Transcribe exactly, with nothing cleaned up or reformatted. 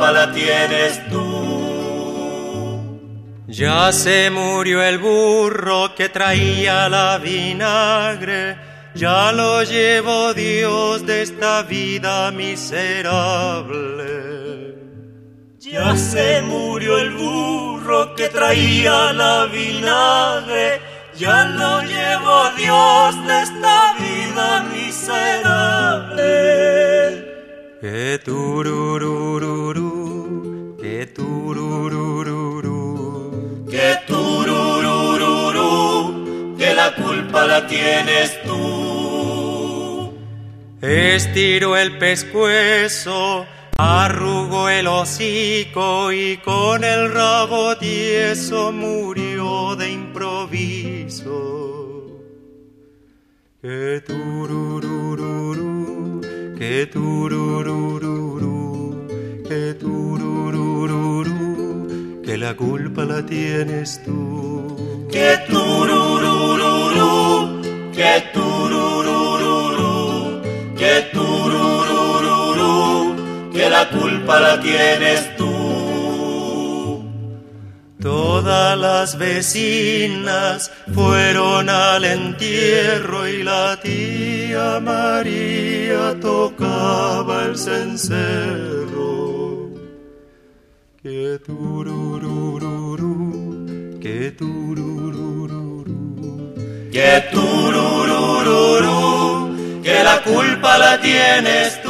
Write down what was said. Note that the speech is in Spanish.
culpa la tienes tú. Ya se murió el burro que traía la vinagre, ya lo llevó Dios de esta vida miserable. Ya se murió el burro que traía la vinagre, ya lo llevó Dios de esta vida miserable. Que tururururu, que tururururu, que tururururu, que la culpa la tienes tú. Estiró el pescuezo, arrugó el hocico y con el rabo tieso murió de improviso. Que tururururu, que tururururu, que tururururu, que la culpa la tienes tú. Que tururururu, que tururururu, que tururururu, que la culpa la tienes tú. Todas las vecinas fueron al entierro y la tía María tocaba el cencerro. Que tururururu, que tururururu, que tururururu, que la culpa la tienes tú.